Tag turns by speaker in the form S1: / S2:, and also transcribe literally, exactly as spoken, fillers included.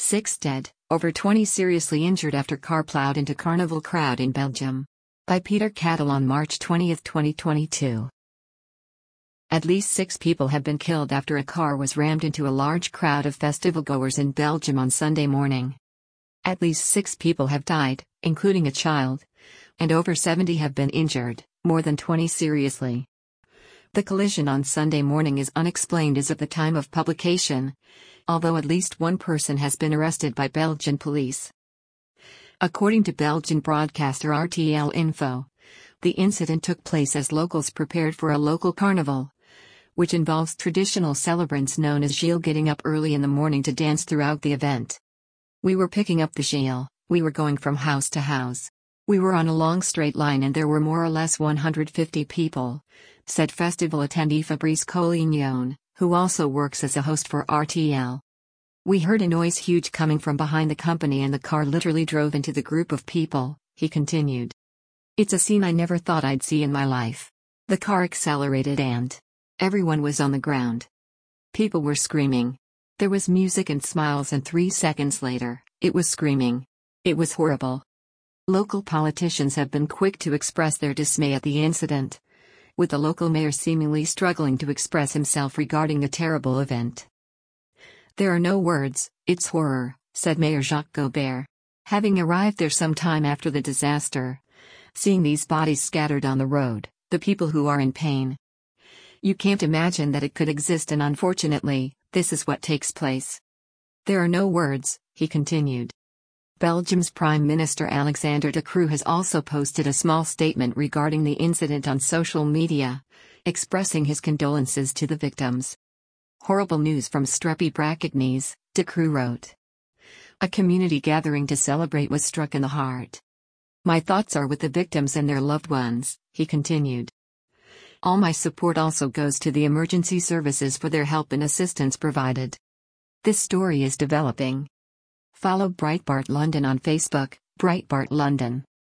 S1: Six dead, over twenty seriously injured after car plowed into carnival crowd in Belgium. By Peter Cattle on March twentieth, twenty twenty-two. At least six people have been killed after a car was rammed into a large crowd of festival-goers in Belgium on Sunday morning. At least six people have died, including a child, and over seventy have been injured, more than twenty seriously. The collision on Sunday morning is unexplained as of the time of publication, although at least one person has been arrested by Belgian police. According to Belgian broadcaster R T L Info, the incident took place as locals prepared for a local carnival, which involves traditional celebrants known as Gilles getting up early in the morning to dance throughout the event. "We were picking up the Gilles, we were going from house to house. We were on a long straight line and there were more or less one hundred fifty people," said festival attendee Fabrice Collignon, who also works as a host for R T L. "We heard a noise huge coming from behind the company and the car literally drove into the group of people," he continued. "It's a scene I never thought I'd see in my life. The car accelerated and everyone was on the ground. People were screaming. There was music and smiles and three seconds later, it was screaming. It was horrible." Local politicians have been quick to express their dismay at the incident, with the local mayor seemingly struggling to express himself regarding the terrible event. "There are no words, it's horror," said Mayor Jacques Gobert, having arrived there some time after the disaster. "Seeing these bodies scattered on the road, the people who are in pain. You can't imagine that it could exist, and unfortunately, this is what takes place. There are no words," he continued. Belgium's Prime Minister Alexander De Croo has also posted a small statement regarding the incident on social media, expressing his condolences to the victims. "Horrible news from Streppy Brackenys," De Croo wrote. "A community gathering to celebrate was struck in the heart. My thoughts are with the victims and their loved ones," he continued. "All my support also goes to the emergency services for their help and assistance provided." This story is developing. Follow Breitbart London on Facebook, Breitbart London.